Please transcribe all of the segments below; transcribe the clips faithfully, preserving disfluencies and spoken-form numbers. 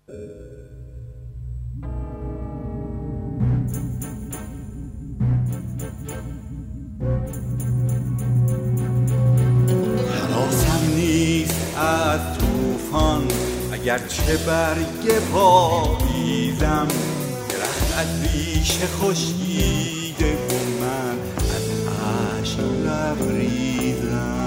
هراسم نیست از طوفان اگرچه برگ پاییزم، درخت از ریشه خشکیده و من از اشک لبریزم.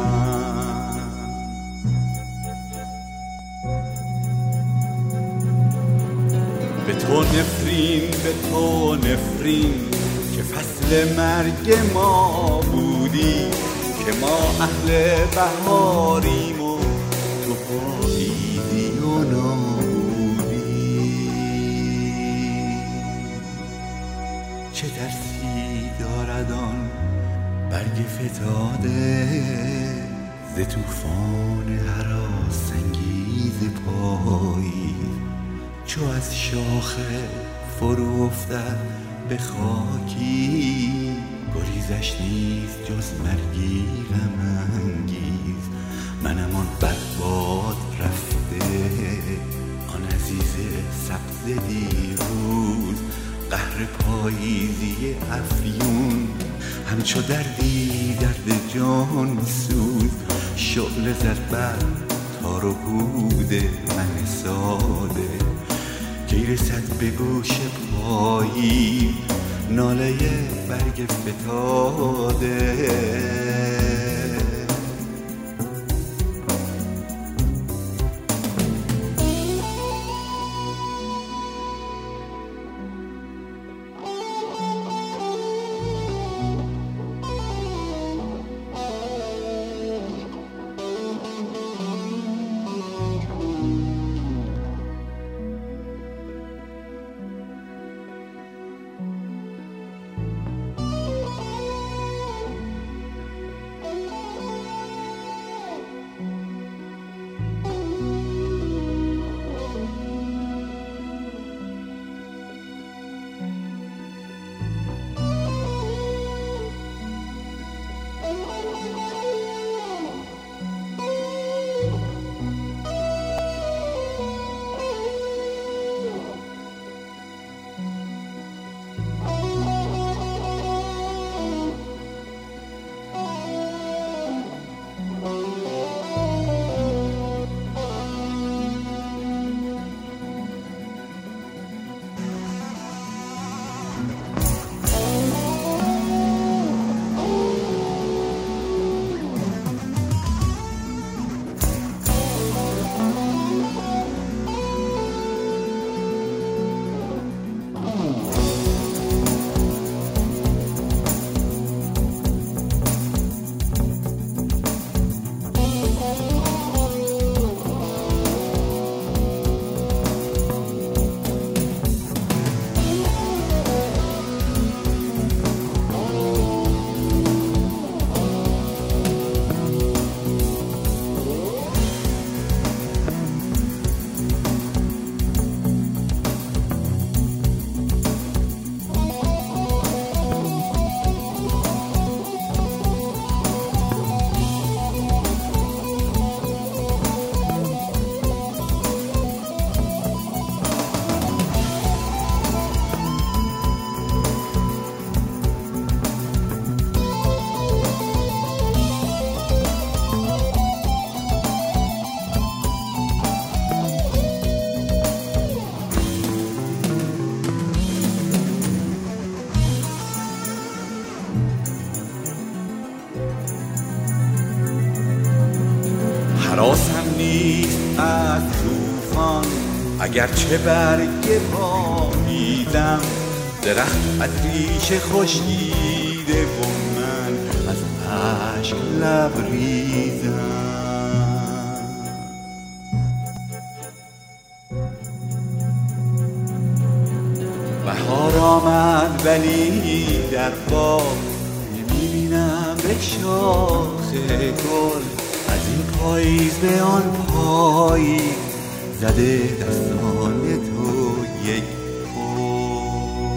به تو نفرین، به تو نفرین که فصل مرگ ما بودی، که ما اهل بهاریم و تو پاییزی و نابودی. چه ترسی دارد آن برگ فتاده ز طوفان هراس‌انگیز پاییز، چو از شاخه فرو افتد به خاکی، گریزش نیست جز مرگی غم انگیز. منم آن بدباد رفته، آن عزیز سبز دیروز، قهر پاییزی افیون، همچو دردی درد جان سوز. شعله زد بر تار و پود من ساده، کی رسد به گوش پایی ناله برگ فتاده. هراسم نیست از طوفان اگرچه برگ پاییزم، درخت از ریشه خشکیده و من از اشک لبریزم. بهار آمد ولی در باغ نمیبینم به شاخ گل، از این پاییز به آن پاییز زده دستان تو یک پل.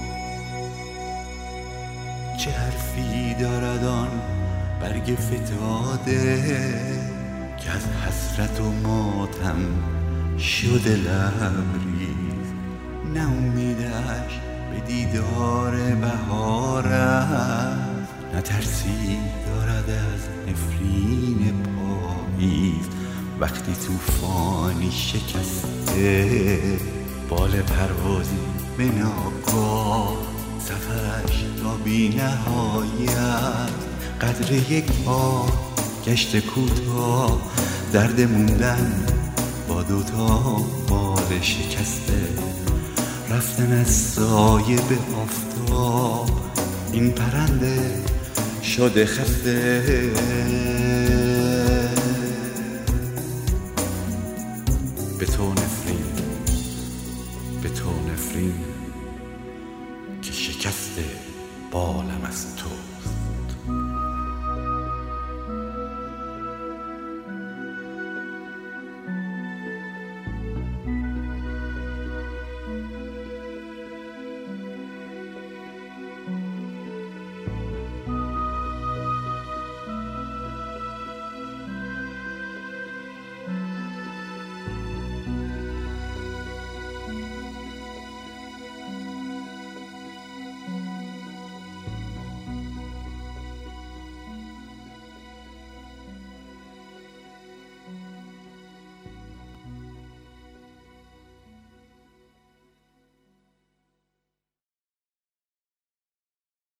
چه حرفی دارد آن برگ فتاده که از حسرت و ماتم شده لبریز، نه امیدش به دیدار بهار است، نه ترسی دارد از نفرین پاییز. وقتی طوفانی شکسته بال پروازی به ناگاه، سفرش تا بی نهایت قدر یک بار گشت کوتاه. درد موندن با دوتا بال شکسته، رفتن از سایه به آفتاب، این پرنده شده خسته. به تو نفرین، به تو نفرین که شکسته بالم از تو.